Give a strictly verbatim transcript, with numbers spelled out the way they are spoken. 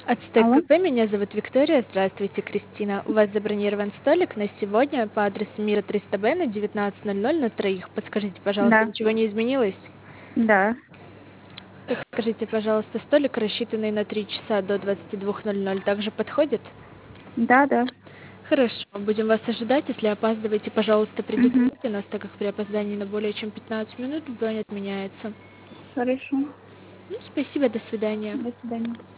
Ацтек Алло. Кафе, меня зовут Виктория. Здравствуйте, Кристина. У вас забронирован столик на сегодня по адресу Мира триста Б на девятнадцать ноль ноль на троих. Подскажите, пожалуйста, Да, ничего не изменилось? да. Подскажите, пожалуйста, столик, рассчитанный на три часа до двадцати двух ноль ноль, также подходит? Да, да. Хорошо, будем вас ожидать. Если опаздываете, пожалуйста, Угу. предупредите нас, так как при опоздании на более чем пятнадцать минут бронь отменяется. Хорошо. Ну, спасибо, до свидания. До свидания.